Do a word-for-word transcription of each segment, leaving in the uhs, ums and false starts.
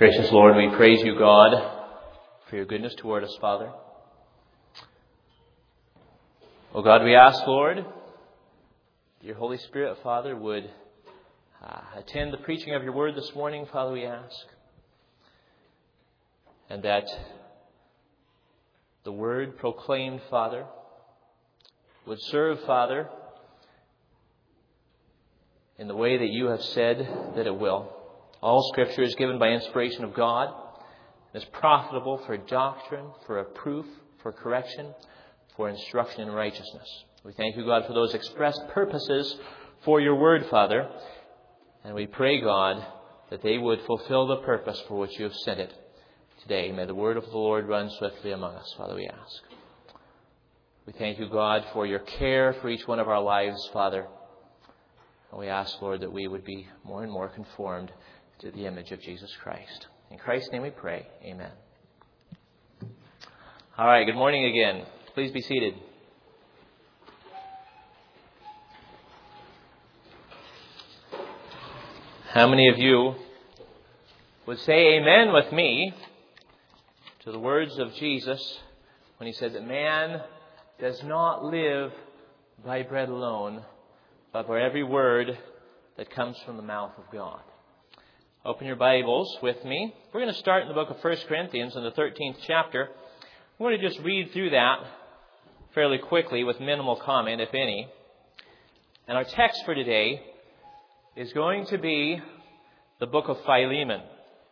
Gracious Lord, we praise you, God, for your goodness toward us, Father. Oh God, we ask, Lord, your Holy Spirit, Father, would uh, attend the preaching of your word this morning, Father, we ask. And that the word proclaimed, Father, would serve, Father, in the way that you have said that it will. All Scripture is given by inspiration of God and is profitable for doctrine, for reproof, for correction, for instruction in righteousness. We thank you, God, for those expressed purposes for your word, Father. And we pray, God, that they would fulfill the purpose for which you have sent it today. May the word of the Lord run swiftly among us, Father, we ask. We thank you, God, for your care for each one of our lives, Father. And we ask, Lord, that we would be more and more conformed to the image of Jesus Christ. In Christ's name we pray. Amen. All right, good morning again. Please be seated. How many of you would say amen with me to the words of Jesus when he said that man does not live by bread alone, but by every word that comes from the mouth of God? Open your Bibles with me. We're going to start in the book of First Corinthians in the thirteenth chapter. I'm going to just read through that fairly quickly with minimal comment, if any. And our text for today is going to be the book of Philemon.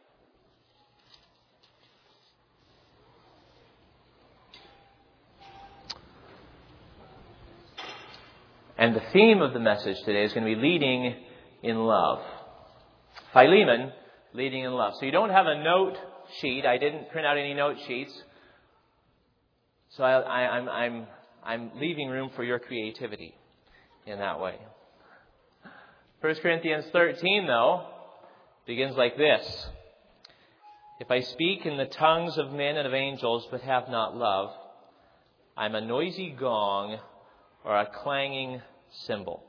And the theme of the message today is going to be leading in love. Philemon, leading in love. So you don't have a note sheet. I didn't print out any note sheets. So I, I, I'm, I'm, I'm leaving room for your creativity in that way. First Corinthians thirteen, though, begins like this. If I speak in the tongues of men and of angels, but have not love, I'm a noisy gong or a clanging cymbal.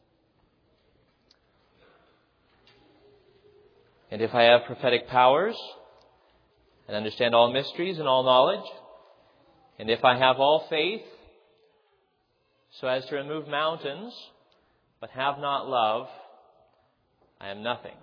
And if I have prophetic powers and understand all mysteries and all knowledge, and if I have all faith so as to remove mountains, but have not love, I am nothing.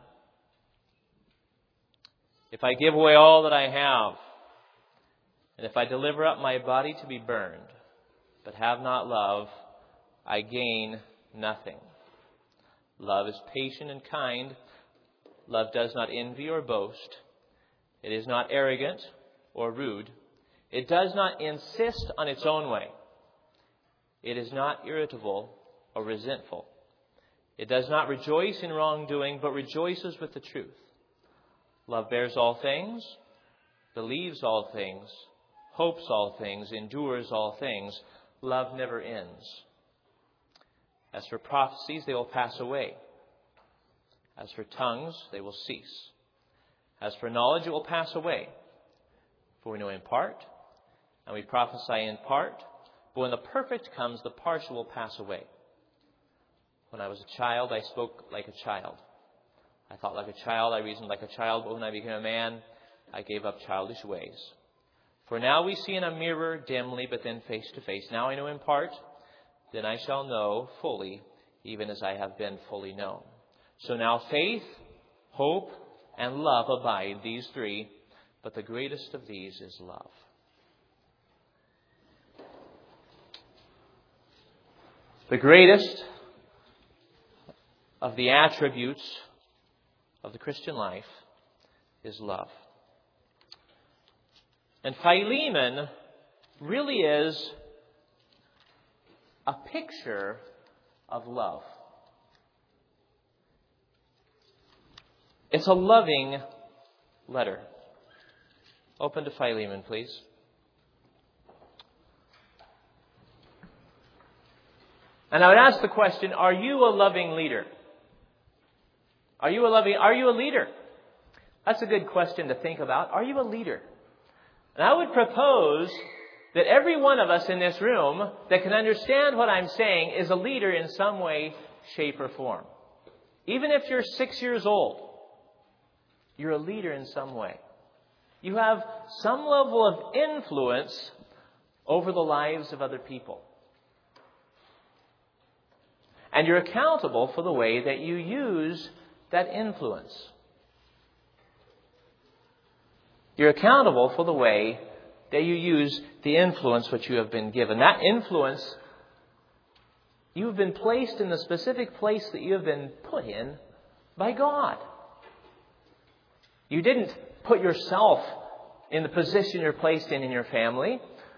If I give away all that I have, and if I deliver up my body to be burned, but have not love, I gain nothing. Love is patient and kind. Love does not envy or boast. It is not arrogant or rude. It does not insist on its own way. It is not irritable or resentful. It does not rejoice in wrongdoing, but rejoices with the truth. Love bears all things, believes all things, hopes all things, endures all things. Love never ends. As for prophecies, they will pass away. As for tongues, they will cease. As for knowledge, it will pass away. For we know in part, and we prophesy in part. But when the perfect comes, the partial will pass away. When I was a child, I spoke like a child. I thought like a child, I reasoned like a child. But when I became a man, I gave up childish ways. For now we see in a mirror dimly, but then face to face. Now I know in part, then I shall know fully, even as I have been fully known. So now faith, hope, and love abide, these three, but the greatest of these is love. The greatest of the attributes of the Christian life is love. And Philemon really is a picture of love. It's a loving letter. Open to Philemon, please. And I would ask the question, are you a loving leader? Are you a loving, are you a leader? That's a good question to think about. Are you a leader? And I would propose that every one of us in this room that can understand what I'm saying is a leader in some way, shape, or form. Even if you're six years old, You're a leader in some way. You have some level of influence over the lives of other people. And you're accountable for the way that you use that influence. You're accountable for the way that you use the influence which you have been given. That influence, you have been placed in the specific place that you have been put in by God. You didn't put yourself in the position you're placed in in your family,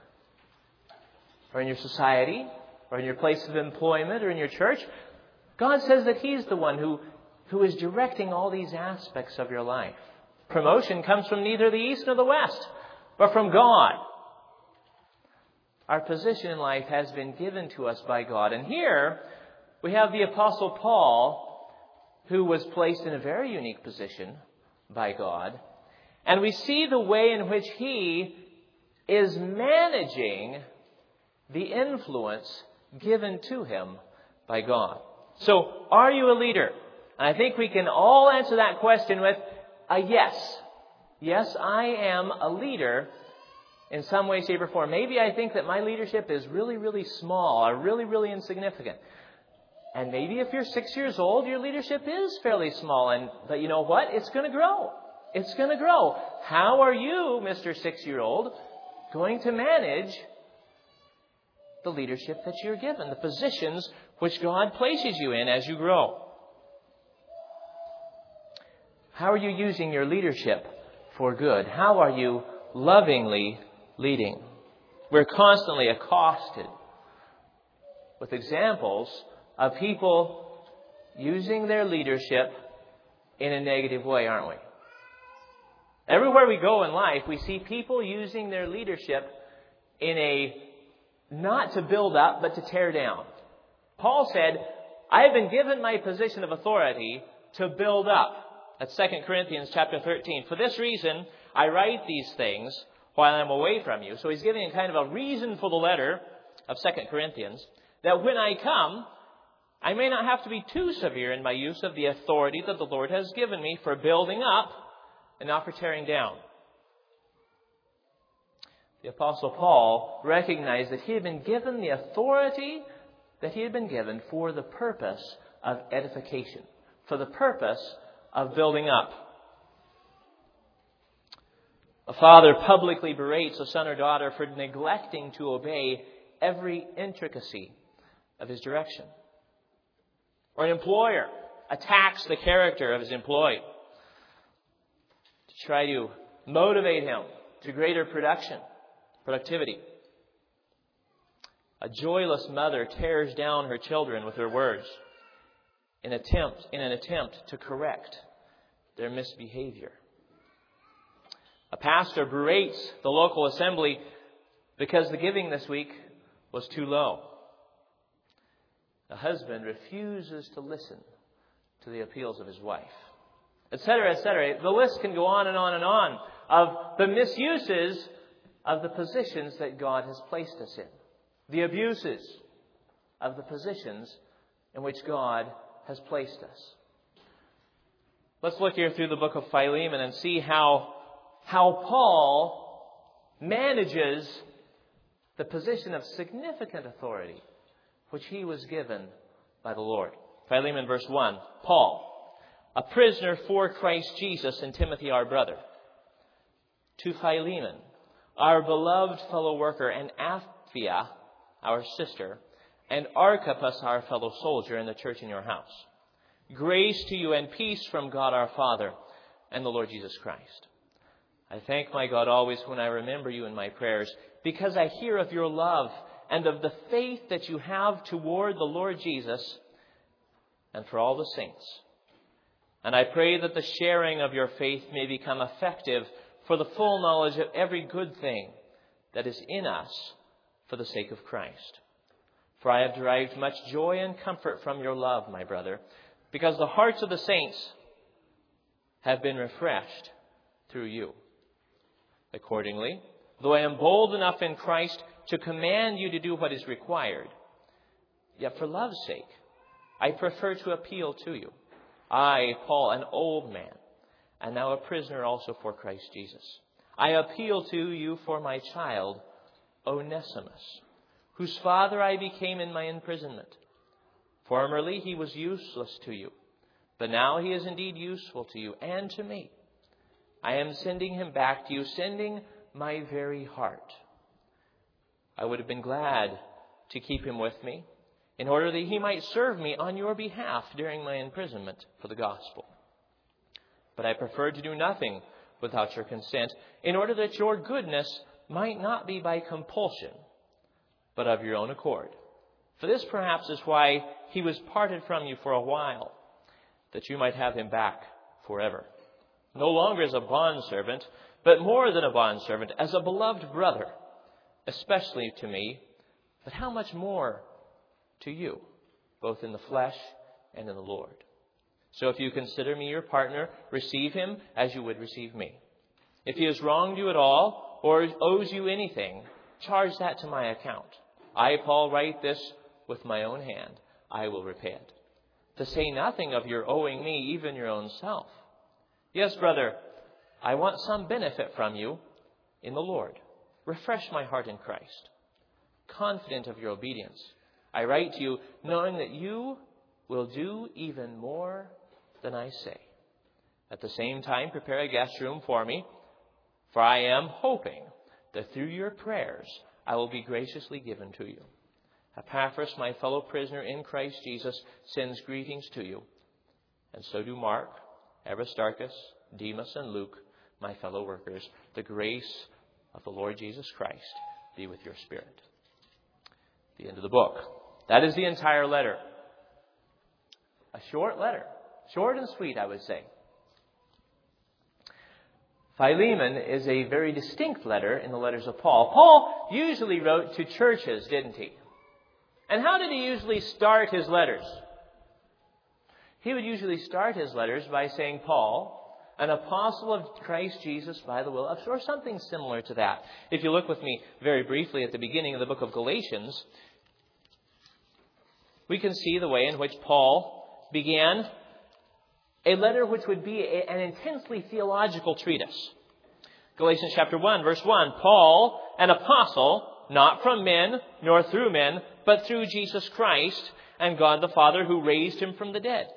or in your society, or in your place of employment, or in your church. God says that He's the one who, who is directing all these aspects of your life. Promotion comes from neither the east nor the west, but from God. Our position in life has been given to us by God. And here we have the Apostle Paul, who was placed in a very unique position by God. And we see the way in which he is managing the influence given to him by God. So, are you a leader? And I think we can all answer that question with a yes. Yes, I am a leader in some way, shape, or form. Maybe I think that my leadership is really, really small or really, really insignificant. And maybe if you're six years old, your leadership is fairly small. And but you know what? It's going to grow. It's going to grow. How are you, Mister Six-year-old, going to manage the leadership that you're given, the positions which God places you in as you grow? How are you using your leadership for good? How are you lovingly leading? We're constantly accosted with examples of people using their leadership in a negative way, aren't we? Everywhere we go in life, we see people using their leadership in a not to build up, but to tear down. Paul said, I have been given my position of authority to build up. That's Second Corinthians chapter thirteen. For this reason, I write these things while I'm away from you. So he's giving kind of a reason for the letter of Second Corinthians, that when I come, I may not have to be too severe in my use of the authority that the Lord has given me for building up and not for tearing down. The Apostle Paul recognized that he had been given the authority that he had been given for the purpose of edification, for the purpose of building up. A father publicly berates a son or daughter for neglecting to obey every intricacy of his direction. Or an employer attacks the character of his employee to try to motivate him to greater production, productivity. A joyless mother tears down her children with her words in attempt in an attempt to correct their misbehavior. A pastor berates the local assembly because the giving this week was too low. A husband refuses to listen to the appeals of his wife, et cetera, et cetera. The list can go on and on and on of the misuses of the positions that God has placed us in, the abuses of the positions in which God has placed us. Let's look here through the book of Philemon and see how, how Paul manages the position of significant authority which he was given by the Lord. Philemon verse one, Paul, a prisoner for Christ Jesus, and Timothy our brother, to Philemon, our beloved fellow worker, and Apphia, our sister, and Archippus, our fellow soldier in the church in your house. Grace to you and peace from God our Father and the Lord Jesus Christ. I thank my God always when I remember you in my prayers, because I hear of your love and of the faith that you have toward the Lord Jesus and for all the saints. And I pray that the sharing of your faith may become effective for the full knowledge of every good thing that is in us for the sake of Christ. For I have derived much joy and comfort from your love, my brother, because the hearts of the saints have been refreshed through you. Accordingly, though I am bold enough in Christ to command you to do what is required, yet for love's sake, I prefer to appeal to you. I, Paul, an old man, and now a prisoner also for Christ Jesus. I appeal to you for my child, Onesimus, whose father I became in my imprisonment. Formerly he was useless to you, but now he is indeed useful to you and to me. I am sending him back to you, sending my very heart. I would have been glad to keep him with me, in order that he might serve me on your behalf during my imprisonment for the gospel. But I preferred to do nothing without your consent, in order that your goodness might not be by compulsion, but of your own accord. For this perhaps is why he was parted from you for a while, that you might have him back forever. No longer as a bondservant, but more than a bondservant, as a beloved brother, especially to me, but how much more to you, both in the flesh and in the Lord. So if you consider me your partner, receive him as you would receive me. If he has wronged you at all, or owes you anything, charge that to my account. I, Paul, write this with my own hand. I will repay it. To say nothing of your owing me, even your own self. Yes, brother, I want some benefit from you in the Lord. Refresh my heart in Christ. Confident of your obedience, I write to you, knowing that you will do even more than I say. At the same time, prepare a guest room for me, for I am hoping that through your prayers I will be graciously given to you. Epaphras, my fellow prisoner in Christ Jesus, sends greetings to you, and so do Mark, Aristarchus, Demas, and Luke, my fellow workers. The grace of the Lord Jesus Christ be with your spirit. The end of the book. That is the entire letter. A short letter. Short and sweet, I would say. Philemon is a very distinct letter in the letters of Paul. Paul usually wrote to churches, didn't he? And how did he usually start his letters? He would usually start his letters by saying, Paul, an apostle of Christ Jesus by the will of, or something similar to that. If you look with me very briefly at the beginning of the book of Galatians, we can see the way in which Paul began a letter which would be a, an intensely theological treatise. Galatians chapter one, verse one, Paul, an apostle, not from men, nor through men, but through Jesus Christ and God the Father who raised him from the dead.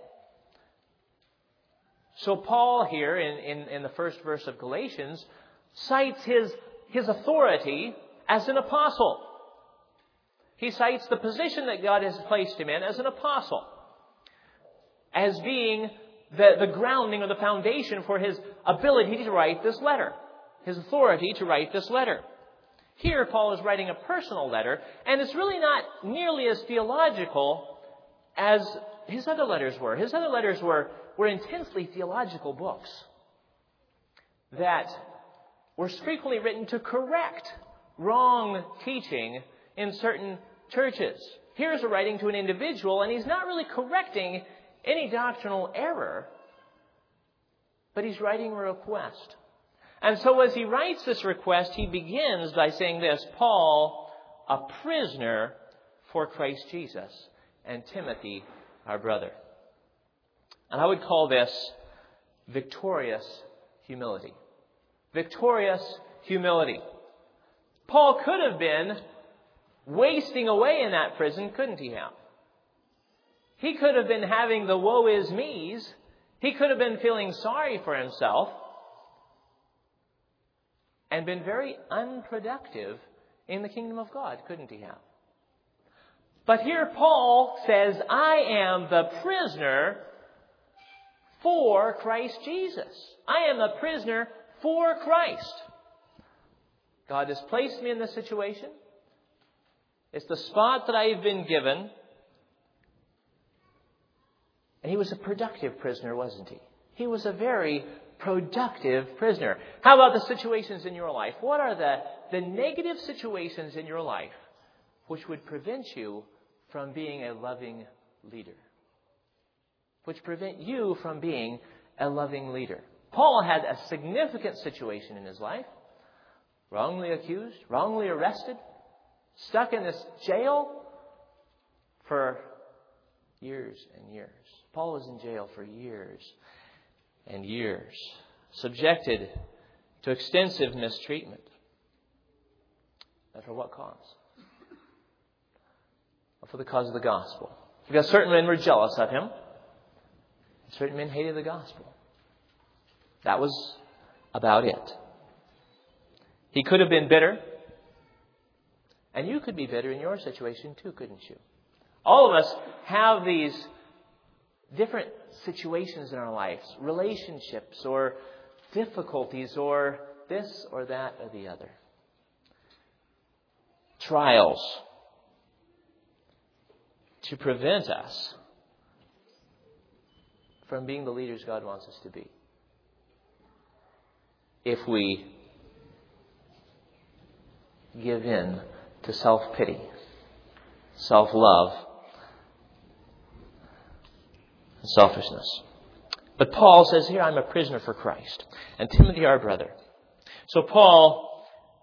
So Paul here in, in, in the first verse of Galatians cites his, his authority as an apostle. He cites the position that God has placed him in as an apostle, as being the, the grounding or the foundation for his ability to write this letter, his authority to write this letter. Here, Paul is writing a personal letter, and it's really not nearly as theological as his other letters were. His other letters were, were intensely theological books that were frequently written to correct wrong teaching in certain churches. Here's a writing to an individual, and he's not really correcting any doctrinal error, but he's writing a request. And so as he writes this request, he begins by saying this, Paul, a prisoner for Christ Jesus, and Timothy, our brother. And I would call this victorious humility. Victorious humility. Paul could have been wasting away in that prison, couldn't he have? He could have been having the woe is me's. He could have been feeling sorry for himself and been very unproductive in the kingdom of God, couldn't he have? But here Paul says, I am the prisoner for Christ Jesus. I am the prisoner for Christ. God has placed me in this situation. It's the spot that I have been given. And he was a productive prisoner, wasn't he? He was a very productive prisoner. How about the situations in your life? What are the, the negative situations in your life which would prevent you from being a loving leader? Which prevent you from being a loving leader? Paul had a significant situation in his life. Wrongly accused, wrongly arrested, stuck in this jail for years and years. Paul was in jail for years and years. subjected to extensive mistreatment. And for what cause? Well, for the cause of the gospel. Because certain men were jealous of him. And certain men hated the gospel. That was about it. He could have been bitter. And you could be bitter in your situation too, couldn't you? All of us have these different situations in our lives. Relationships or difficulties or this or that or the other. Trials. To prevent us from being the leaders God wants us to be. If we give in to self-pity, self-love, and selfishness. But Paul says here, I'm a prisoner for Christ. And Timothy, our brother. So Paul,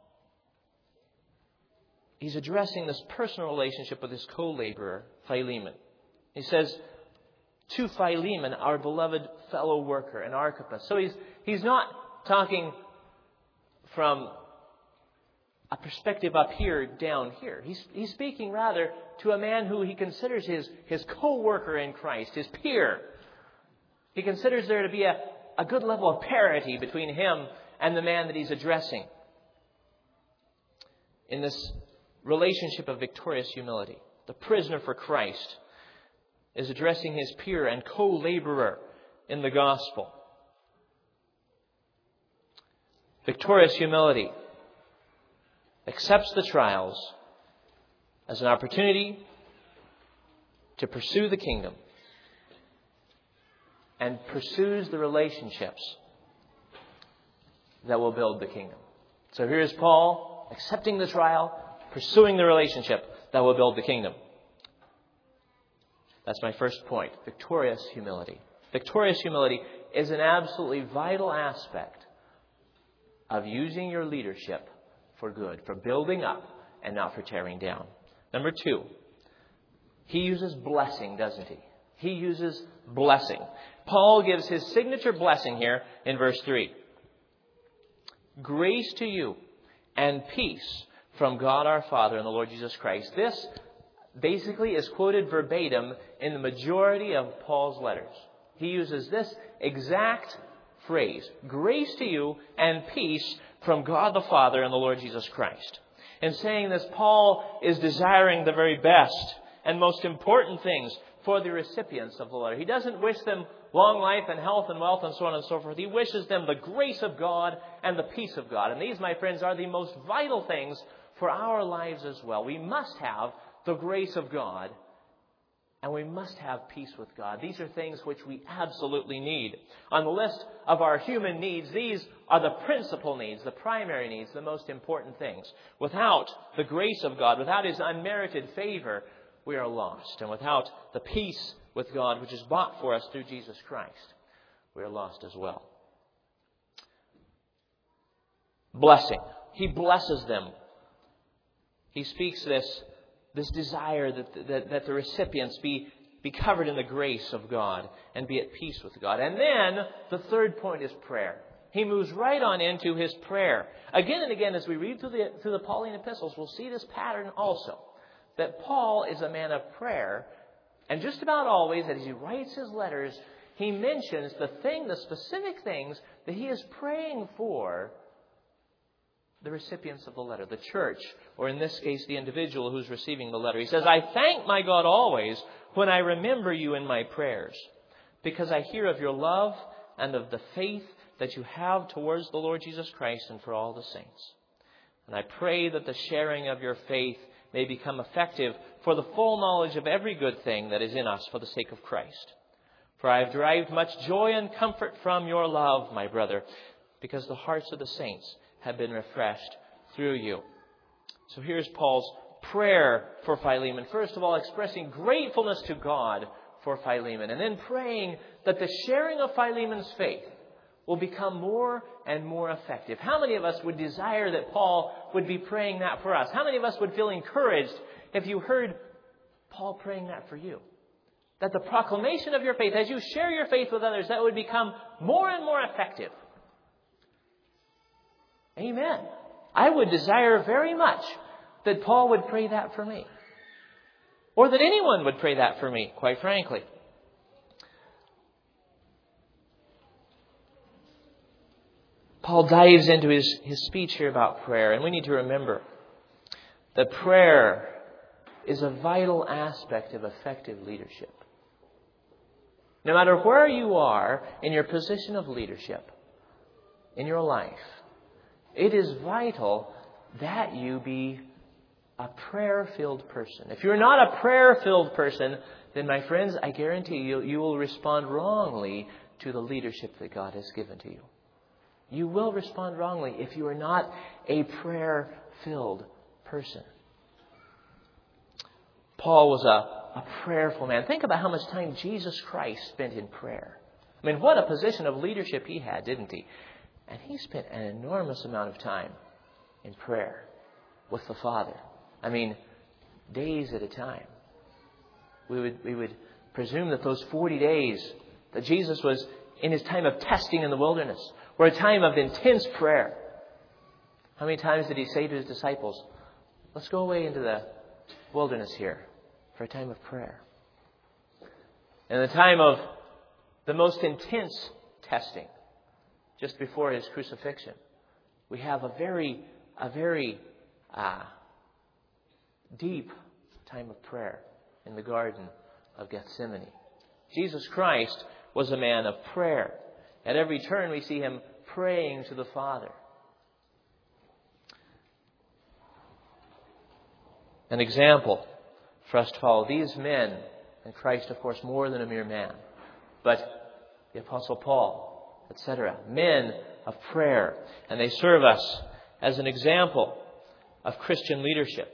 he's addressing this personal relationship with his co-laborer, Philemon. He says, to Philemon, our beloved fellow worker, and Archippus. So he's, he's not talking from a perspective up here, down here. He's, he's speaking rather to a man who he considers his, his co-worker in Christ, his peer. He considers there to be a, a good level of parity between him and the man that he's addressing in this relationship of victorious humility. The prisoner for Christ is addressing his peer and co-laborer in the gospel. Victorious humility accepts the trials as an opportunity to pursue the kingdom and pursues the relationships that will build the kingdom. So here's Paul accepting the trial, pursuing the relationship that will build the kingdom. That's my first point. Victorious humility. Victorious humility is an absolutely vital aspect of using your leadership for good, for building up and not for tearing down. Number two, he uses blessing, doesn't he? He uses blessing. Paul gives his signature blessing here in verse three. Grace to you and peace from God our Father and the Lord Jesus Christ. This basically is quoted verbatim in the majority of Paul's letters. He uses this exact phrase. Grace to you and peace from God the Father and the Lord Jesus Christ. In saying this, Paul is desiring the very best and most important things for the recipients of the letter. He doesn't wish them long life and health and wealth and so on and so forth. He wishes them the grace of God and the peace of God. And these, my friends, are the most vital things for our lives as well. We must have the grace of God and we must have peace with God. These are things which we absolutely need. On the list of our human needs, these are the principal needs, the primary needs, the most important things. Without the grace of God, without His unmerited favor, we are lost. And without the peace with God, which is bought for us through Jesus Christ, we are lost as well. Blessing. He blesses them. He speaks this, this desire that, that, that the recipients be, be covered in the grace of God and be at peace with God. And then the third point is prayer. He moves right on into his prayer. Again and again, as we read through the, through the Pauline epistles, we'll see this pattern also. That Paul is a man of prayer. And just about always, as he writes his letters, he mentions the thing, the specific things that he is praying for the recipients of the letter, the church, or in this case, the individual who's receiving the letter. He says, I thank my God always when I remember you in my prayers, because I hear of your love and of the faith that you have towards the Lord Jesus Christ and for all the saints. And I pray that the sharing of your faith may become effective for the full knowledge of every good thing that is in us for the sake of Christ. For I have derived much joy and comfort from your love, my brother, because the hearts of the saints have been refreshed through you. So here's Paul's prayer for Philemon. First of all, expressing gratefulness to God for Philemon, and then praying that the sharing of Philemon's faith will become more and more effective. How many of us would desire that Paul would be praying that for us? How many of us would feel encouraged if you heard Paul praying that for you? That the proclamation of your faith, as you share your faith with others, that would become more and more effective. Amen. I would desire very much that Paul would pray that for me. Or that anyone would pray that for me, quite frankly. Paul dives into his, his speech here about prayer, and we need to remember that prayer is a vital aspect of effective leadership. No matter where you are in your position of leadership in your life, it is vital that you be a prayer-filled person. If you're not a prayer-filled person, then my friends, I guarantee you, you will respond wrongly to the leadership that God has given to you. You will respond wrongly if you are not a prayer-filled person. Paul was a, a prayerful man. Think about how much time Jesus Christ spent in prayer. I mean, what a position of leadership he had, didn't he? And he spent an enormous amount of time in prayer with the Father. I mean, days at a time. We would, we would presume that those forty days that Jesus was in his time of testing in the wilderness were a time of intense prayer. How many times did he say to his disciples, let's go away into the wilderness here for a time of prayer? In the time of the most intense testing, just before his crucifixion, we have a very, a very uh, deep time of prayer in the Garden of Gethsemane. Jesus Christ was a man of prayer. At every turn we see him praying to the Father. An example for us to follow. These men, and Christ of course more than a mere man, but the Apostle Paul, et cetera, men of prayer. And they serve us as an example of Christian leadership.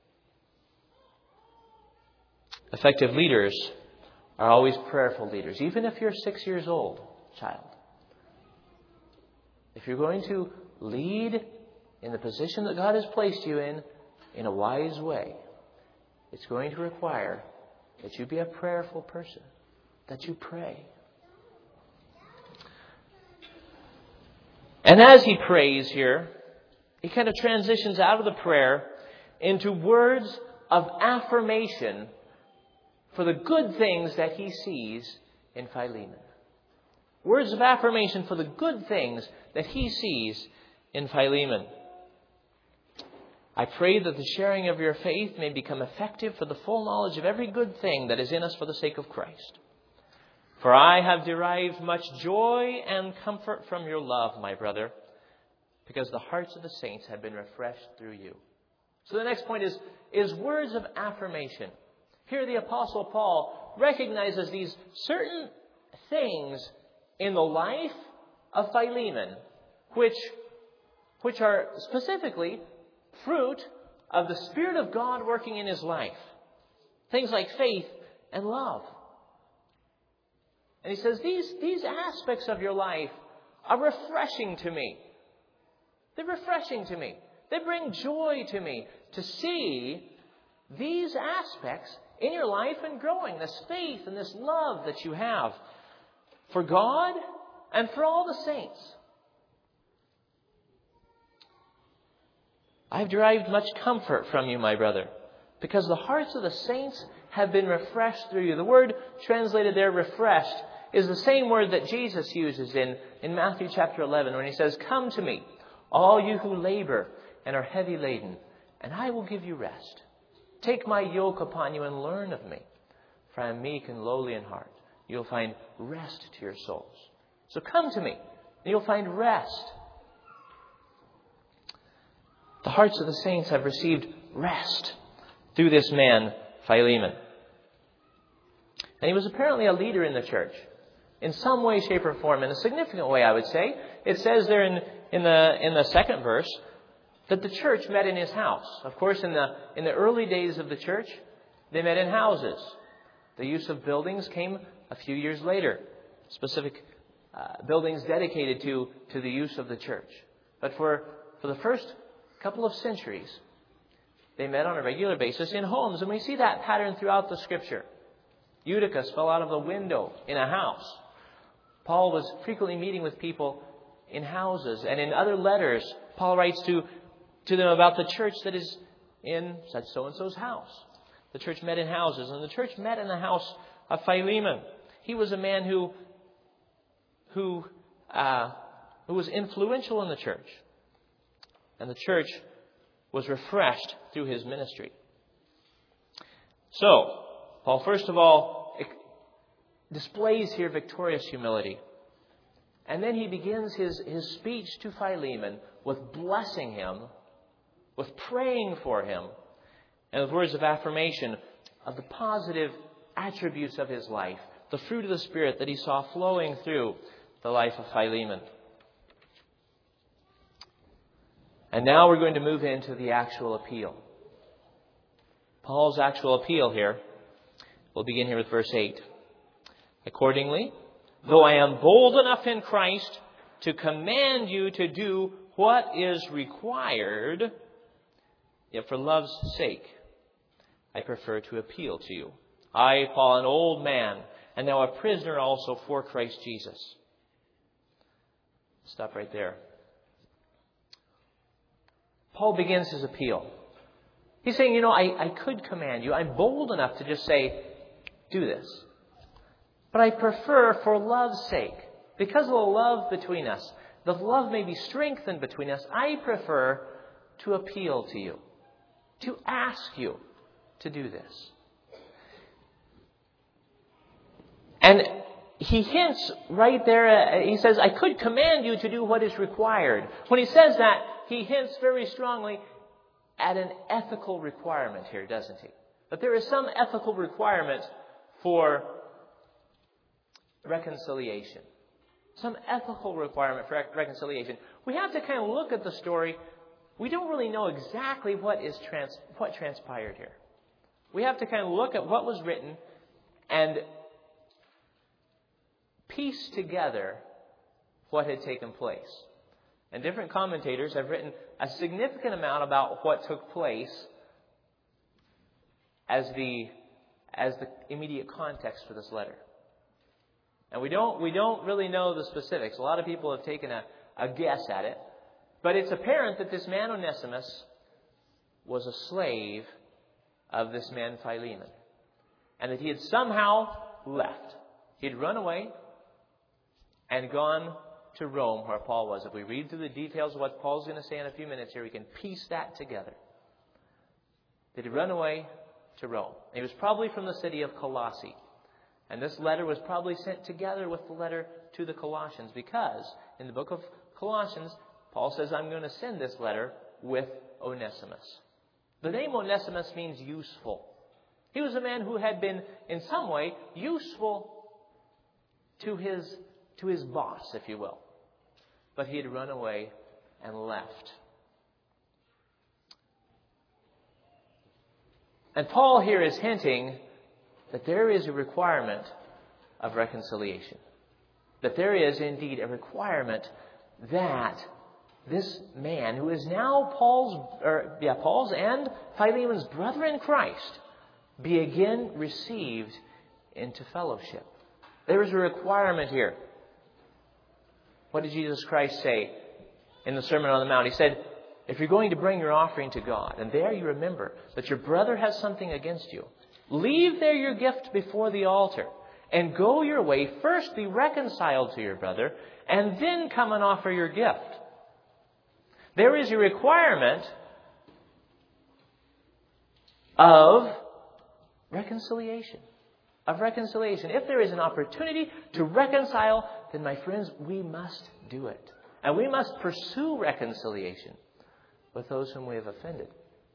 Effective leaders are always prayerful leaders. Even if you're six years old, child. If you're going to lead in the position that God has placed you in, in a wise way, it's going to require that you be a prayerful person, that you pray. And as he prays here, he kind of transitions out of the prayer into words of affirmation for the good things that he sees in Philemon. Words of affirmation for the good things that he sees in Philemon. I pray that the sharing of your faith may become effective for the full knowledge of every good thing that is in us for the sake of Christ. For I have derived much joy and comfort from your love, my brother, because the hearts of the saints have been refreshed through you. So the next point is, is words of affirmation. Here the Apostle Paul recognizes these certain things in the life of Philemon, which, which are specifically fruit of the Spirit of God working in his life. Things like faith and love. And he says, these, these aspects of your life are refreshing to me. They're refreshing to me. They bring joy to me to see these aspects in your life and growing. This faith and this love that you have for God and for all the saints. I've derived much comfort from you, my brother, because the hearts of the saints have been refreshed through you. The word translated there, refreshed, is the same word that Jesus uses in, in Matthew chapter eleven when he says, come to me, all you who labor and are heavy laden, and I will give you rest. Take my yoke upon you and learn of me, for I am meek and lowly in heart. You'll find rest to your souls. So come to me, and you'll find rest. The hearts of the saints have received rest through this man, Philemon. And he was apparently a leader in the church, in some way, shape, or form, in a significant way, I would say. It says there in, in the in the second verse that the church met in his house. Of course, in the in the early days of the church, they met in houses. The use of buildings came a few years later. Specific uh, buildings dedicated to, to the use of the church. But for, for the first couple of centuries, they met on a regular basis in homes. And we see that pattern throughout the Scripture. Eutychus fell out of the window in a house. Paul was frequently meeting with people in houses. And in other letters, Paul writes to, to them about the church that is in such so-and-so's house. The church met in houses. And the church met in the house of Philemon. He was a man who, who, uh, who was influential in the church. And the church was refreshed through his ministry. So, Paul, first of all, displays here victorious humility. And then he begins his, his speech to Philemon with blessing him, with praying for him, and with words of affirmation of the positive attributes of his life, the fruit of the Spirit that he saw flowing through the life of Philemon. And now we're going to move into the actual appeal. Paul's actual appeal here. We'll begin here with verse eight. Accordingly, though I am bold enough in Christ to command you to do what is required, yet for love's sake, I prefer to appeal to you. I, Paul, an old man, and now a prisoner also for Christ Jesus. Stop right there. Paul begins his appeal. He's saying, you know, I, I could command you. I'm bold enough to just say, do this. But I prefer, for love's sake, because of the love between us, the love may be strengthened between us, I prefer to appeal to you, to ask you to do this. And he hints right there, he says, I could command you to do what is required. When he says that, he hints very strongly at an ethical requirement here, doesn't he? But there is some ethical requirement for reconciliation. Some ethical requirement for reconciliation. We have to kind of look at the story. We don't really know exactly what is trans, what transpired here. We have to kind of look at what was written and piece together what had taken place. And different commentators have written a significant amount about what took place as the as the immediate context for this letter. And we don't we don't really know the specifics. A lot of people have taken a, a guess at it. But it's apparent that this man Onesimus was a slave of this man Philemon. And that he had somehow left. He'd run away and gone to Rome where Paul was. If we read through the details of what Paul's going to say in a few minutes here, we can piece that together. That he run away to Rome. He was probably from the city of Colossae. And this letter was probably sent together with the letter to the Colossians, because in the book of Colossians, Paul says, I'm going to send this letter with Onesimus. The name Onesimus means useful. He was a man who had been, in some way, useful to his, to his boss, if you will. But he had run away and left. And Paul here is hinting that there is a requirement of reconciliation. That there is indeed a requirement that this man, who is now Paul's, or yeah, Paul's and Philemon's brother in Christ, be again received into fellowship. There is a requirement here. What did Jesus Christ say in the Sermon on the Mount? He said, if you're going to bring your offering to God, and there you remember that your brother has something against you, leave there your gift before the altar and go your way. First be reconciled to your brother and then come and offer your gift. There is a requirement of reconciliation. Of reconciliation. If there is an opportunity to reconcile, then my friends, we must do it. And we must pursue reconciliation with those whom we have offended.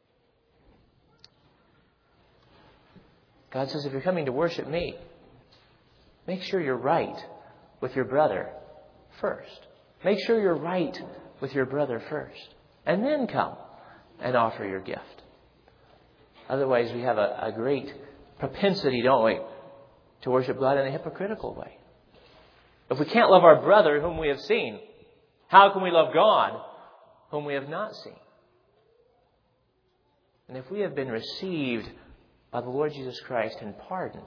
God says, if you're coming to worship me, make sure you're right with your brother first. Make sure you're right with your brother first. And then come and offer your gift. Otherwise, we have a, a great propensity, don't we, to worship God in a hypocritical way. If we can't love our brother whom we have seen, how can we love God whom we have not seen? And if we have been received by the Lord Jesus Christ and pardoned,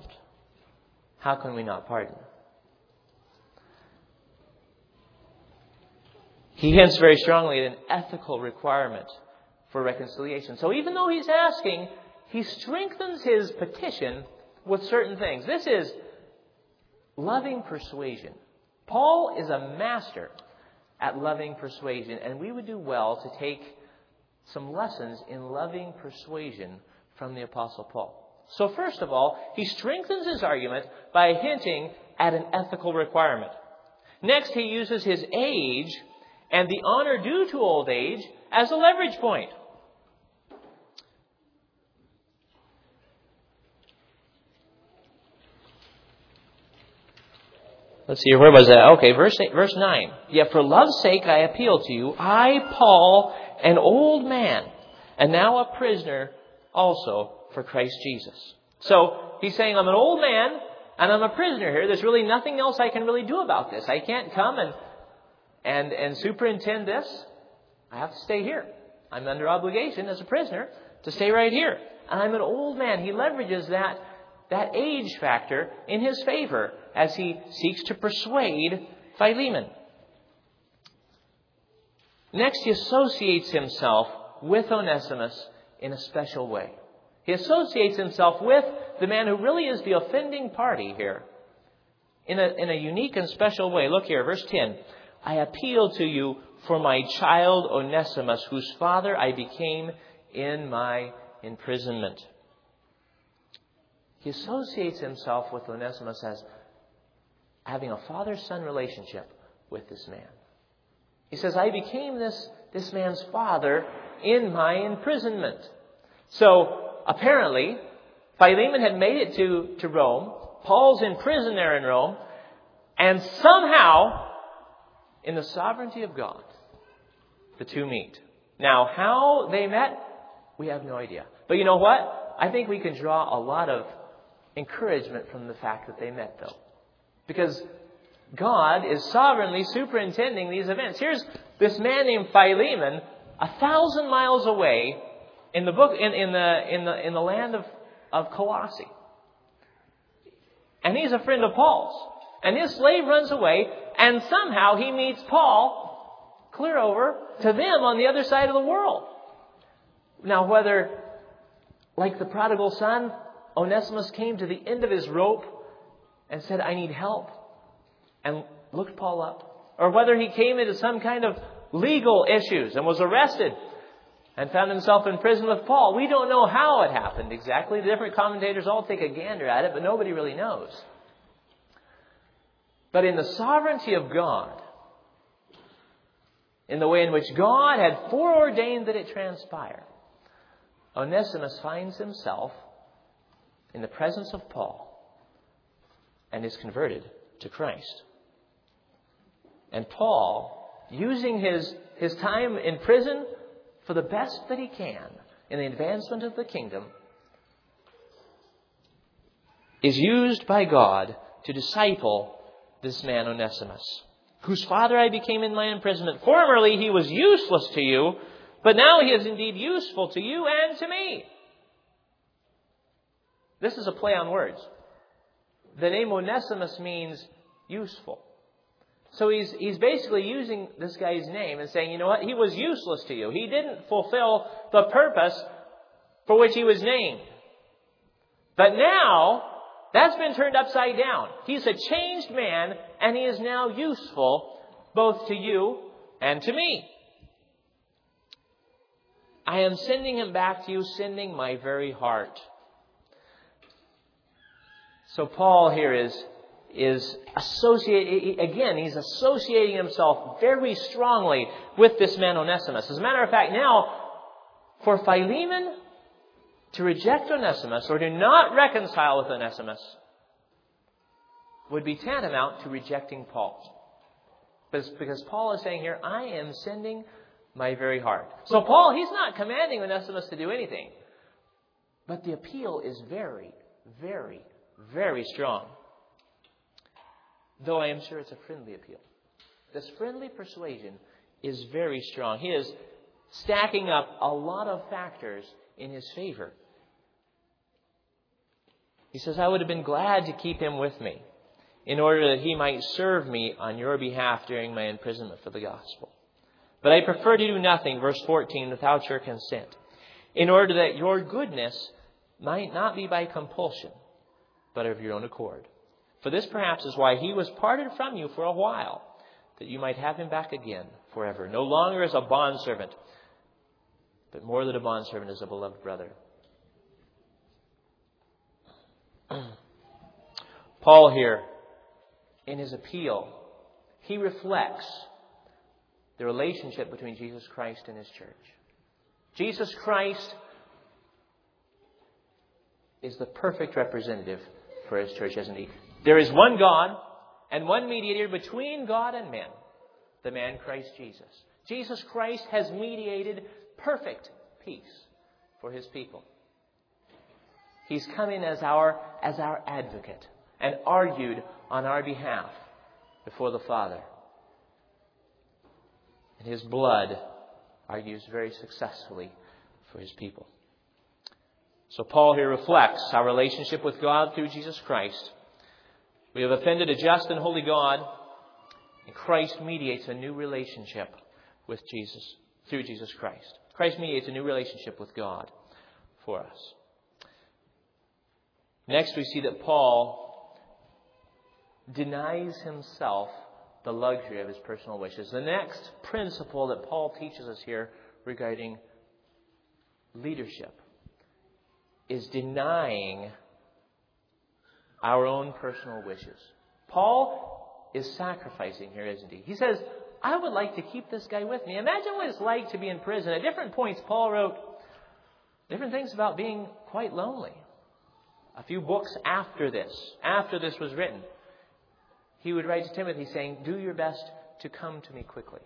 how can we not pardon? he hints very strongly at an ethical requirement for reconciliation. So even though he's asking, he strengthens his petition with certain things. This is loving persuasion. Paul is a master at loving persuasion, and we would do well to take some lessons in loving persuasion from the Apostle Paul. So first of all, he strengthens his argument by hinting at an ethical requirement. Next, he uses his age and the honor due to old age as a leverage point. Let's see, where was that? Okay, verse eight, verse nine. Yet for love's sake I appeal to you, I, Paul, an old man, and now a prisoner also for Christ Jesus. So he's saying, I'm an old man and I'm a prisoner here. There's really nothing else I can really do about this. I can't come and and and superintend this. I have to stay here. I'm under obligation as a prisoner to stay right here. And I'm an old man. He leverages that that age factor in his favor as he seeks to persuade Philemon. Next, he associates himself with Onesimus in a special way. He associates himself with the man who really is the offending party here in a, in a unique and special way. Look here, verse ten. I appeal to you for my child Onesimus, whose father I became in my imprisonment. He associates himself with Onesimus as having a father-son relationship with this man. He says, I became this, this man's father in my imprisonment. So, apparently, Philemon had made it to, to Rome. Paul's in prison there in Rome. And somehow, in the sovereignty of God, the two meet. Now, how they met, we have no idea. But you know what? I think we can draw a lot of encouragement from the fact that they met, though. Because God is sovereignly superintending these events. Here's this man named Philemon, a thousand miles away in the book in, in the in the in the land of, of Colossae. And he's a friend of Paul's. And his slave runs away, and somehow he meets Paul clear over to them on the other side of the world. Now, whether, like the prodigal son, Onesimus came to the end of his rope and said, I need help, and looked Paul up, or whether he came into some kind of legal issues and was arrested and found himself in prison with Paul. We don't know how it happened exactly. The different commentators all take a gander at it, but nobody really knows. But in the sovereignty of God, in the way in which God had foreordained that it transpire, Onesimus finds himself in the presence of Paul and is converted to Christ. And Paul, using his, his time in prison for the best that he can in the advancement of the kingdom, is used by God to disciple this man Onesimus, whose father I became in my imprisonment. Formerly he was useless to you, but now he is indeed useful to you and to me. This is a play on words. The name Onesimus means useful. So he's he's basically using this guy's name and saying, you know what? He was useless to you. He didn't fulfill the purpose for which he was named. But now, that's been turned upside down. He's a changed man, and he is now useful both to you and to me. I am sending him back to you, sending my very heart. So Paul here is, is associating, again, he's associating himself very strongly with this man Onesimus. As a matter of fact, now, for Philemon to reject Onesimus or to not reconcile with Onesimus would be tantamount to rejecting Paul. Because, because Paul is saying here, I am sending my very heart. So Paul, he's not commanding Onesimus to do anything. But the appeal is very, very, very strong. Though I am sure it's a friendly appeal. This friendly persuasion is very strong. He is stacking up a lot of factors in his favor. He says, I would have been glad to keep him with me in order that he might serve me on your behalf during my imprisonment for the gospel. But I prefer to do nothing, verse fourteen, without your consent, in order that your goodness might not be by compulsion, but of your own accord. For this perhaps is why he was parted from you for a while, that you might have him back again forever, no longer as a bondservant, but more than a bondservant, as a beloved brother. Paul here, in his appeal, he reflects the relationship between Jesus Christ and his church. Jesus Christ is the perfect representative for his church, isn't he? There is one God and one mediator between God and men, the man Christ Jesus. Jesus Christ has mediated perfect peace for his people. He's come in as our, as our advocate and argued on our behalf before the Father. And his blood argues very successfully for his people. So Paul here reflects our relationship with God through Jesus Christ. We have offended a just and holy God, and Christ mediates a new relationship with Jesus through Jesus Christ. Christ mediates a new relationship with God for us. Next, we see that Paul denies himself the luxury of his personal wishes. The next principle that Paul teaches us here regarding leadership is denying our own personal wishes. Paul is sacrificing here, isn't he? He says, I would like to keep this guy with me. Imagine what it's like to be in prison. At different points, Paul wrote different things about being quite lonely. A few books after this, after this was written, he would write to Timothy saying, do your best to come to me quickly,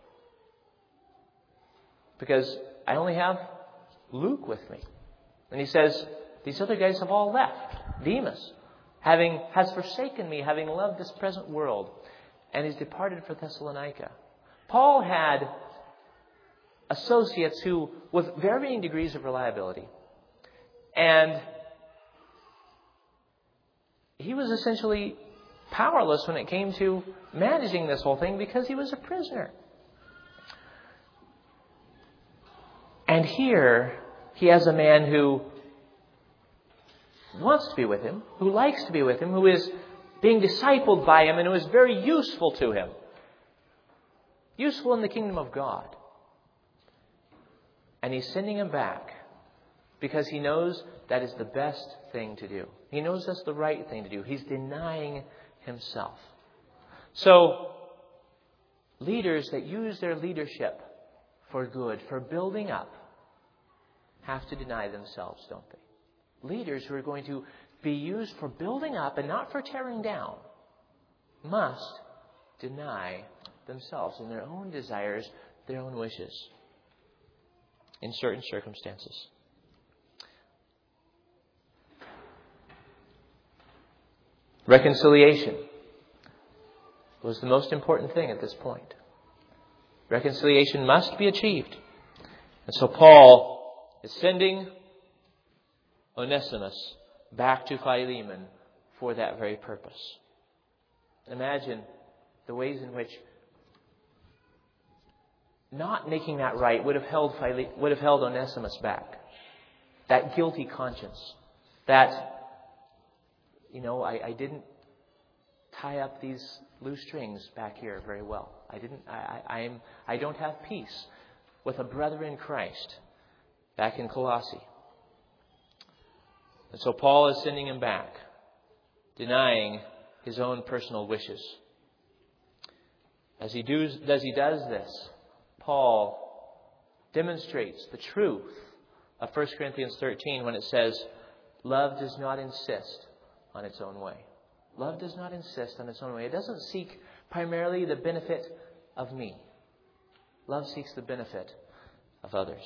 because I only have Luke with me. And he says, these other guys have all left. Demas having has forsaken me, having loved this present world, and is departed for Thessalonica. Paul had associates who, with varying degrees of reliability, and he was essentially powerless when it came to managing this whole thing because he was a prisoner. And here he has a man who wants to be with him, who likes to be with him, who is being discipled by him, and who is very useful to him. Useful in the kingdom of God. And he's sending him back because he knows that is the best thing to do. He knows that's the right thing to do. He's denying himself. So, leaders that use their leadership for good, for building up, have to deny themselves, don't they? Leaders who are going to be used for building up and not for tearing down must deny themselves and their own desires, their own wishes in certain circumstances. Reconciliation was the most important thing at this point. Reconciliation must be achieved. And so Paul is sending Onesimus back to Philemon for that very purpose. Imagine the ways in which not making that right would have held Phile- would have held Onesimus back. That guilty conscience. That, you know, I, I didn't tie up these loose strings back here very well. I didn't. I, I, I'm. I don't have peace with a brother in Christ back in Colossae. And so Paul is sending him back, denying his own personal wishes. As he does, as he does this, Paul demonstrates the truth of First Corinthians thirteen when it says, love does not insist on its own way. Love does not insist on its own way. It doesn't seek primarily the benefit of me. Love seeks the benefit of others.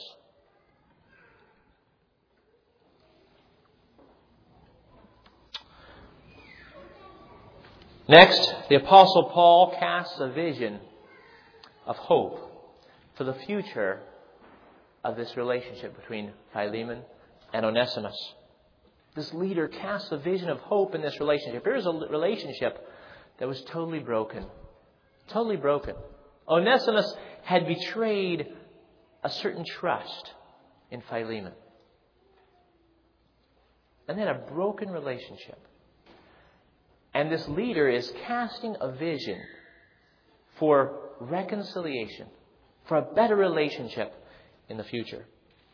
Next, the Apostle Paul casts a vision of hope for the future of this relationship between Philemon and Onesimus. This leader casts a vision of hope in this relationship. Here's a relationship that was totally broken. Totally broken. Onesimus had betrayed a certain trust in Philemon. And then a broken relationship. And this leader is casting a vision for reconciliation, for a better relationship in the future.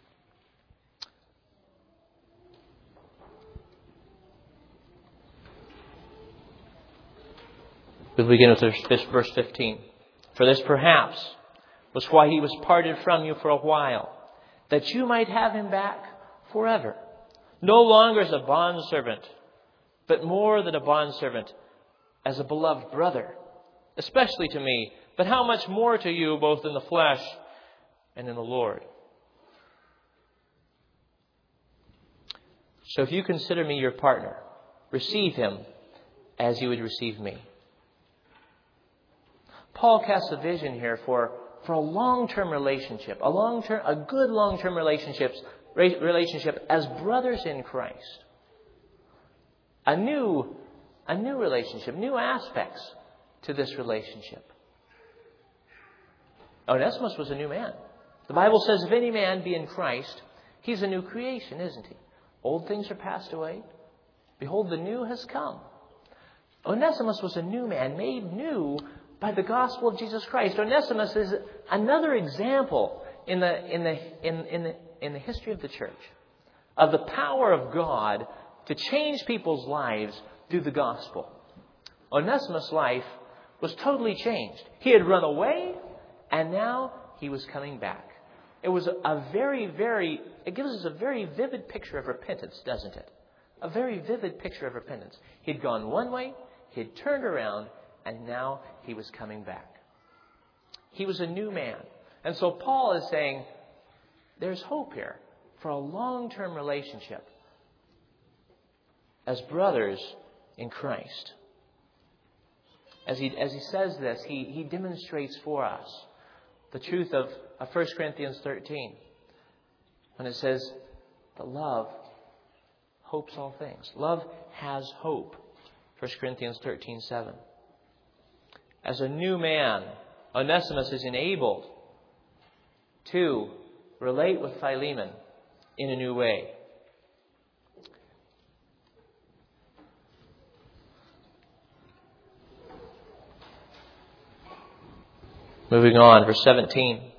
We begin with this verse fifteen. For this perhaps was why he was parted from you for a while, that you might have him back forever, no longer as a bondservant, but more than a bondservant, as a beloved brother, especially to me, but how much more to you, both in the flesh and in the Lord. So if you consider me your partner, receive him as you would receive me. Paul casts a vision here for, for a long-term relationship, a long-term, a good long-term relationships, relationship as brothers in Christ. A new, a new relationship, new aspects to this relationship. Onesimus was a new man. The Bible says, if any man be in Christ, he's a new creation, isn't he? Old things are passed away. Behold, the new has come. Onesimus was a new man, made new by the gospel of Jesus Christ. Onesimus is another example in the, in the, in, in the, in the history of the church of the power of God to change people's lives through the gospel. Onesimus' life was totally changed. He had run away, and now he was coming back. It was a very, very, it gives us a very vivid picture of repentance, doesn't it? A very vivid picture of repentance. He'd gone one way, he'd turned around, and now he was coming back. He was a new man. And so Paul is saying, there's hope here for a long-term relationship as brothers in Christ. As he, as he says this, he, he demonstrates for us the truth of, of First Corinthians thirteen. When it says that love hopes all things. Love has hope. First Corinthians thirteen seven. As a new man, Onesimus is enabled to relate with Philemon in a new way. Moving on, verse seventeen.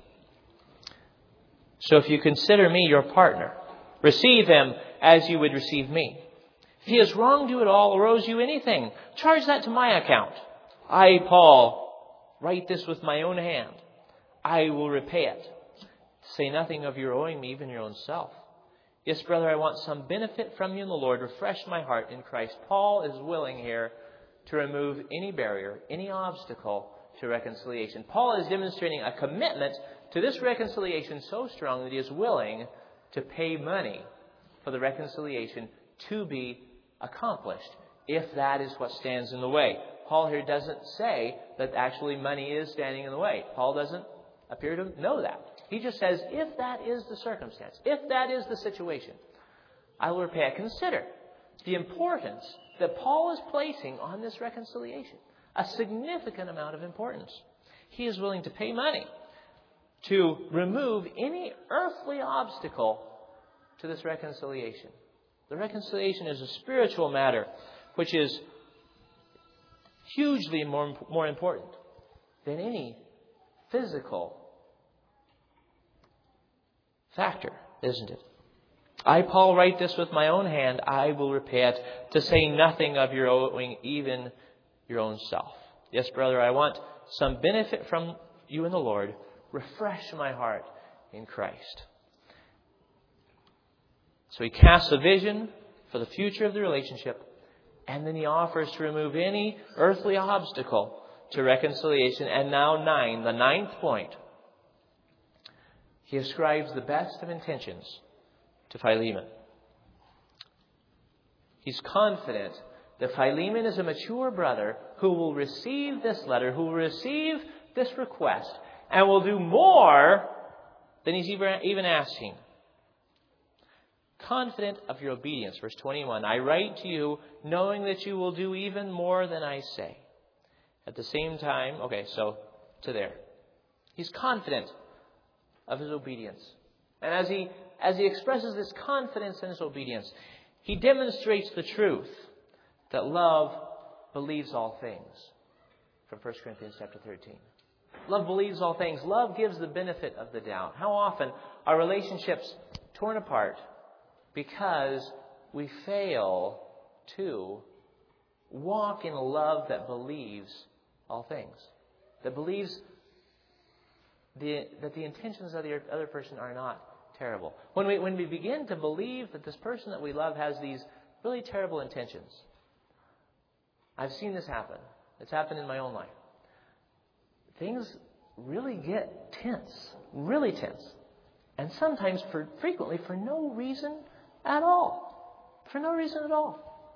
So if you consider me your partner, receive him as you would receive me. If he has wronged you at all or owes you anything, charge that to my account. I, Paul, write this with my own hand. I will repay it. Say nothing of your owing me, even your own self. Yes, brother, I want some benefit from you in the Lord. Refresh my heart in Christ. Paul is willing here to remove any barrier, any obstacle to reconciliation. Paul is demonstrating a commitment to this reconciliation so strong that he is willing to pay money for the reconciliation to be accomplished, if that is what stands in the way. Paul here doesn't say that actually money is standing in the way. Paul doesn't appear to know that. He just says, if that is the circumstance, if that is the situation, I will repay. Consider the importance that Paul is placing on this reconciliation. A significant amount of importance. He is willing to pay money to remove any earthly obstacle to this reconciliation. The reconciliation is a spiritual matter, which is hugely more, more important than any physical factor, isn't it? I, Paul, write this with my own hand. I will repay it, to say nothing of your owing, even your own self. Yes, brother, I want some benefit from you in the Lord. Refresh my heart in Christ. So he casts a vision for the future of the relationship, and then he offers to remove any earthly obstacle to reconciliation. And now nine, the ninth point. He ascribes the best of intentions to Philemon. He's confident that Philemon is a mature brother who will receive this letter, who will receive this request, and will do more than he's even asking. Confident of your obedience. Verse twenty-one, I write to you knowing that you will do even more than I say. At the same time, okay, so to there. He's confident of his obedience. And as he, as he expresses this confidence in his obedience, he demonstrates the truth that love believes all things. From First Corinthians chapter thirteen. Love believes all things. Love gives the benefit of the doubt. How often are relationships torn apart because we fail to walk in a love that believes all things, that believes the, that the intentions of the other person are not terrible. When we when we begin to believe that this person that we love has these really terrible intentions, I've seen this happen. It's happened in my own life. Things really get tense, really tense, and sometimes, for frequently, for no reason at all, for no reason at all.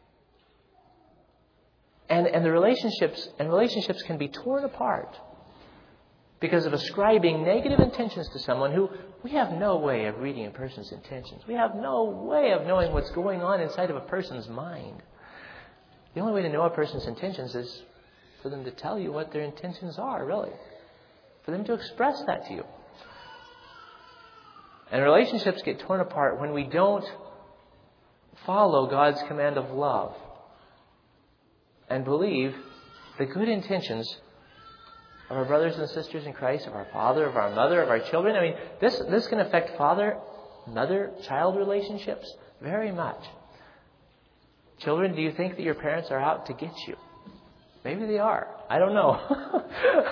And and the relationships and relationships can be torn apart because of ascribing negative intentions to someone who we have no way of reading a person's intentions. We have no way of knowing what's going on inside of a person's mind. The only way to know a person's intentions is for them to tell you what their intentions are, really. For them to express that to you. And relationships get torn apart when we don't follow God's command of love and believe the good intentions of our brothers and sisters in Christ, of our father, of our mother, of our children. I mean, this, this can affect father, mother, child relationships very much. Children, do you think that your parents are out to get you? Maybe they are. I don't know.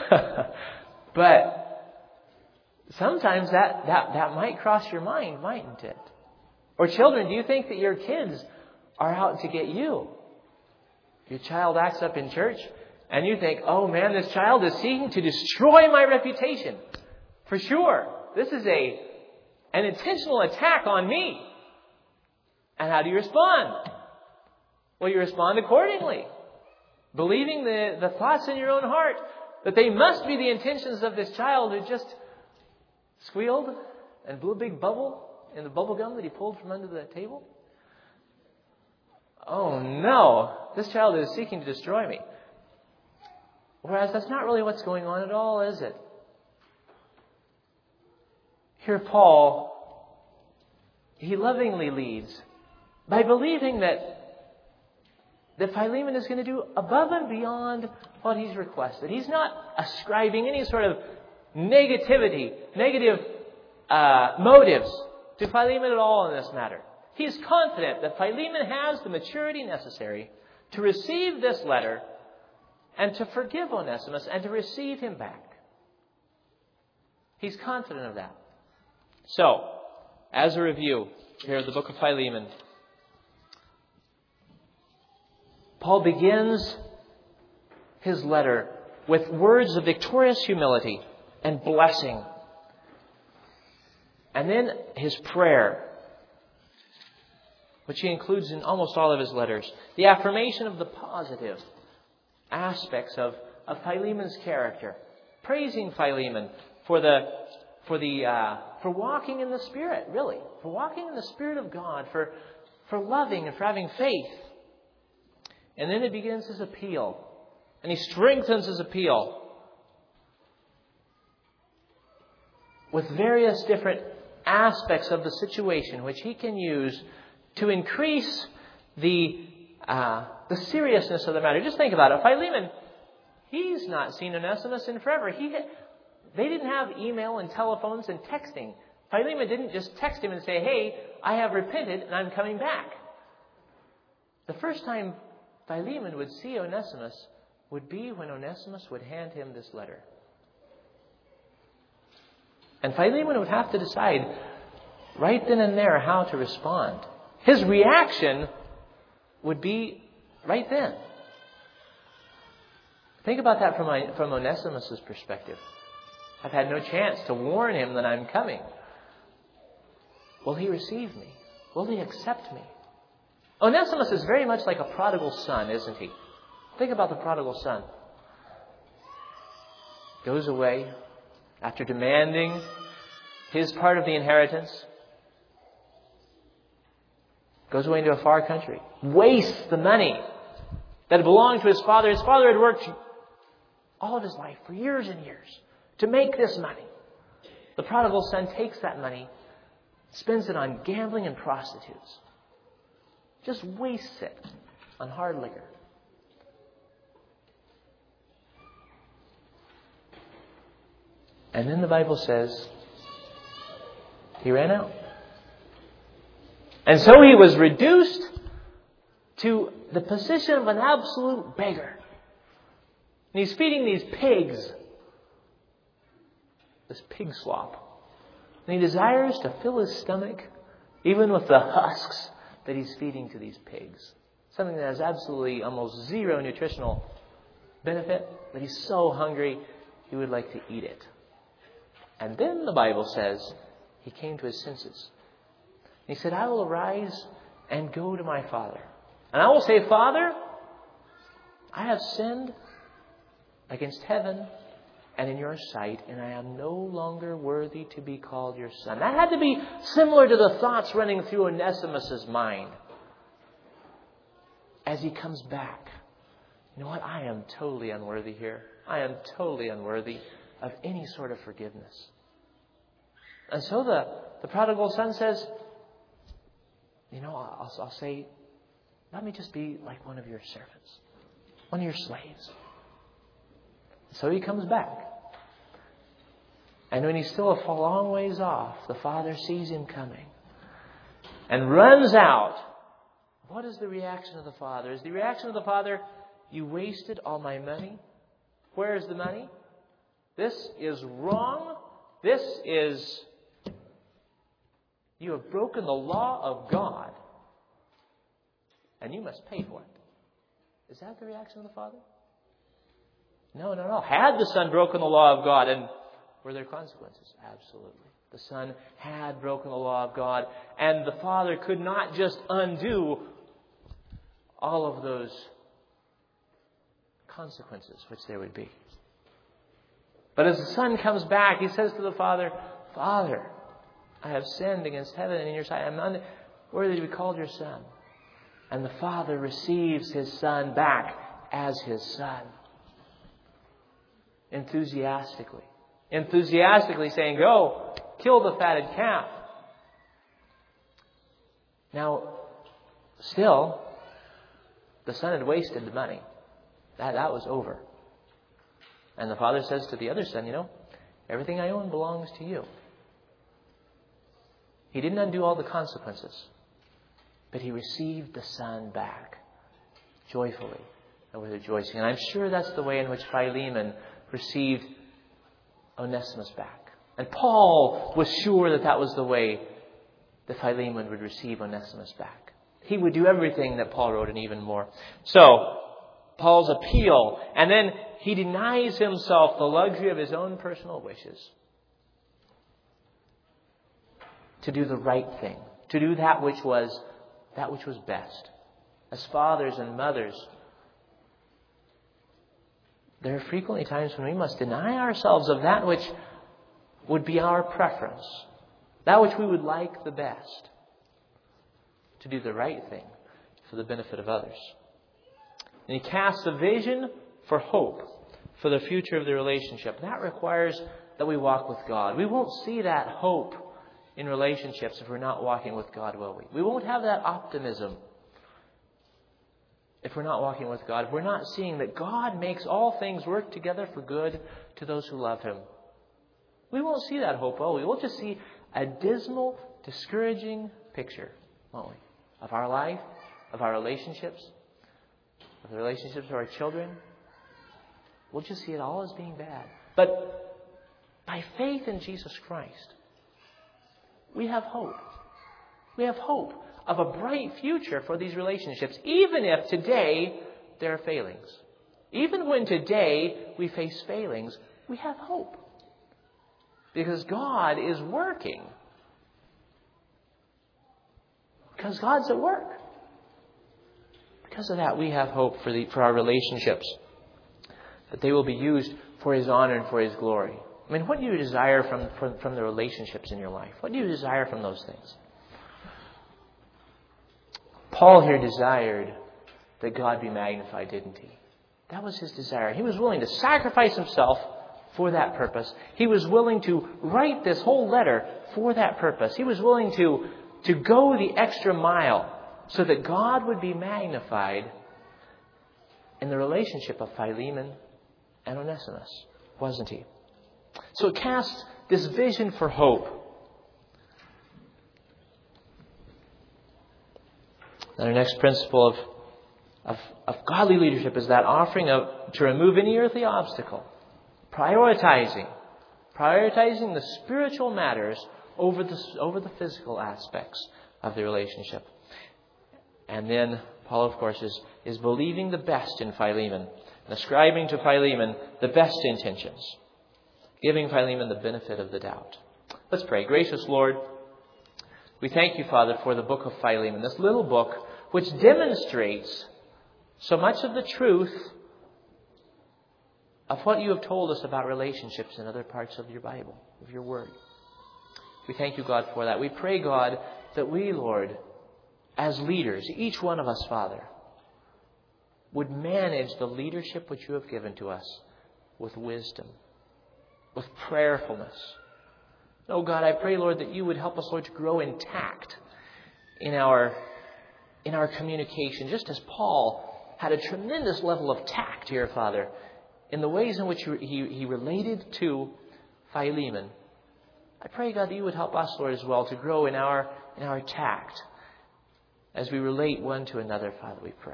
But sometimes that, that, that might cross your mind, mightn't it? Or children, do you think that your kids are out to get you? Your child acts up in church and you think, oh man, this child is seeking to destroy my reputation. For sure. This is a an intentional attack on me. And how do you respond? Well, you respond accordingly. Believing the, the thoughts in your own heart that they must be the intentions of this child who just squealed and blew a big bubble in the bubble gum that he pulled from under the table. Oh no, this child is seeking to destroy me. Whereas that's not really what's going on at all, is it? Here Paul, he lovingly leads by believing that that Philemon is going to do above and beyond what he's requested. He's not ascribing any sort of negativity, negative uh, motives to Philemon at all in this matter. He is confident that Philemon has the maturity necessary to receive this letter and to forgive Onesimus and to receive him back. He's confident of that. So, as a review here of the book of Philemon, Paul begins his letter with words of victorious humility and blessing. And then his prayer, which he includes in almost all of his letters. The affirmation of the positive aspects of, of Philemon's character. Praising Philemon for the for the uh, for walking in the Spirit, really. For walking in the Spirit of God, for for loving and for having faith. And then he begins his appeal. And he strengthens his appeal with various different aspects of the situation which he can use to increase the uh, the seriousness of the matter. Just think about it. Philemon, he's not seen Onesimus in forever. He had, they didn't have email and telephones and texting. Philemon didn't just text him and say, hey, I have repented and I'm coming back. The first time Philemon would see Onesimus would be when Onesimus would hand him this letter. And Philemon would have to decide right then and there how to respond. His reaction would be right then. Think about that from, my, from Onesimus' perspective. I've had no chance to warn him that I'm coming. Will he receive me? Will he accept me? Onesimus is very much like a prodigal son, isn't he? Think about the prodigal son. Goes away after demanding his part of the inheritance. Goes away into a far country. Wastes the money that belonged to his father. His father had worked all of his life for years and years to make this money. The prodigal son takes that money, spends it on gambling and prostitutes. Just wastes it on hard liquor. And then the Bible says he ran out. And so he was reduced to the position of an absolute beggar. And he's feeding these pigs. This pig slop. And he desires to fill his stomach even with the husks that he's feeding to these pigs. Something that has absolutely almost zero nutritional benefit, but he's so hungry he would like to eat it. And then the Bible says he came to his senses. He said, I will arise and go to my father. And I will say, Father, I have sinned against heaven and in your sight, and I am no longer worthy to be called your son. That had to be similar to the thoughts running through Onesimus' mind as he comes back. You know what? I am totally unworthy here. I am totally unworthy of any sort of forgiveness. And so the, the prodigal son says, you know, I'll, I'll say, let me just be like one of your servants, one of your slaves. So he comes back. And when he's still a long ways off, the father sees him coming and runs out. What is the reaction of the father? Is the reaction of the father, you wasted all my money? Where is the money? This is wrong. This is, you have broken the law of God. And you must pay for it. Is that the reaction of the father? No, no, no. Had the son broken the law of God, and were there consequences? Absolutely. The son had broken the law of God, and the father could not just undo all of those consequences which there would be. But as the son comes back, he says to the father, Father, I have sinned against heaven and in your sight. I am not worthy to be called your son. And the father receives his son back as his son. Enthusiastically. Enthusiastically saying, go, kill the fatted calf. Now, still, the son had wasted the money. That, that was over. And the father says to the other son, you know, everything I own belongs to you. He didn't undo all the consequences. But he received the son back joyfully and with rejoicing. And I'm sure that's the way in which Philemon received Onesimus back. And Paul was sure that that was the way that Philemon would receive Onesimus back. He would do everything that Paul wrote and even more. So, Paul's appeal. And then he denies himself the luxury of his own personal wishes to do the right thing. To do that which was that which was best. As fathers and mothers, there are frequently times when we must deny ourselves of that which would be our preference. That which we would like the best. To do the right thing for the benefit of others. And he casts a vision for hope for the future of the relationship. That requires that we walk with God. We won't see that hope in relationships if we're not walking with God, will we? We won't have that optimism if we're not walking with God. If we're not seeing that God makes all things work together for good to those who love Him. We won't see that hope, will we? We'll just see a dismal, discouraging picture, won't we? Of our life, of our relationships, of the relationships of our children. We'll just see it all as being bad. But by faith in Jesus Christ, we have hope. We have hope of a bright future for these relationships, even if today there are failings. Even when today we face failings, we have hope. Because God is working. Because God's at work. Because of that, we have hope for the for our relationships. That they will be used for His honor and for His glory. I mean, what do you desire from, from, from the relationships in your life? What do you desire from those things? Paul here desired that God be magnified, didn't he? That was his desire. He was willing to sacrifice himself for that purpose. He was willing to write this whole letter for that purpose. He was willing to, to go the extra mile so that God would be magnified in the relationship of Philemon and Onesimus, wasn't he? So it casts this vision for hope. And our next principle of, of, of godly leadership is that offering of, to remove any earthly obstacle. Prioritizing. Prioritizing the spiritual matters over the, over the physical aspects of the relationship. And then Paul, of course, is, is believing the best in Philemon. And ascribing to Philemon the best intentions. Giving Philemon the benefit of the doubt. Let's pray. Gracious Lord, we thank you, Father, for the book of Philemon. This little book which demonstrates so much of the truth of what you have told us about relationships in other parts of your Bible, of your Word. We thank you, God, for that. We pray, God, that we, Lord, as leaders, each one of us, Father, would manage the leadership which you have given to us with wisdom, with prayerfulness. Oh, God, I pray, Lord, that you would help us, Lord, to grow in tact in our, in our communication, just as Paul had a tremendous level of tact here, Father, in the ways in which he, he related to Philemon. I pray, God, that you would help us, Lord, as well to grow in our, in our tact as we relate one to another, Father, we pray.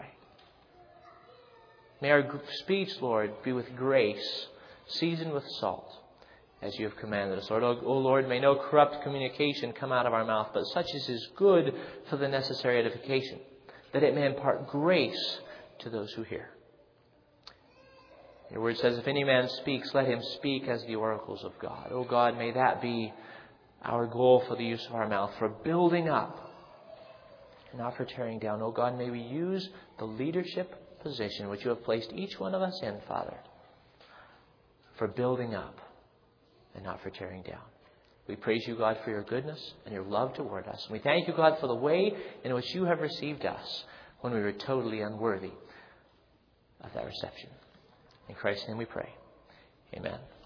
May our speech, Lord, be with grace, seasoned with salt, as you have commanded us. Lord, O Lord, may no corrupt communication come out of our mouth, but such as is good for the necessary edification, that it may impart grace to those who hear. Your word says, if any man speaks, let him speak as the oracles of God. O God, may that be our goal for the use of our mouth, for building up and not for tearing down. O God, may we use the leadership position which you have placed each one of us in, Father, for building up and not for tearing down. We praise you, God, for your goodness and your love toward us. And we thank you, God, for the way in which you have received us when we were totally unworthy of that reception. In Christ's name we pray. Amen.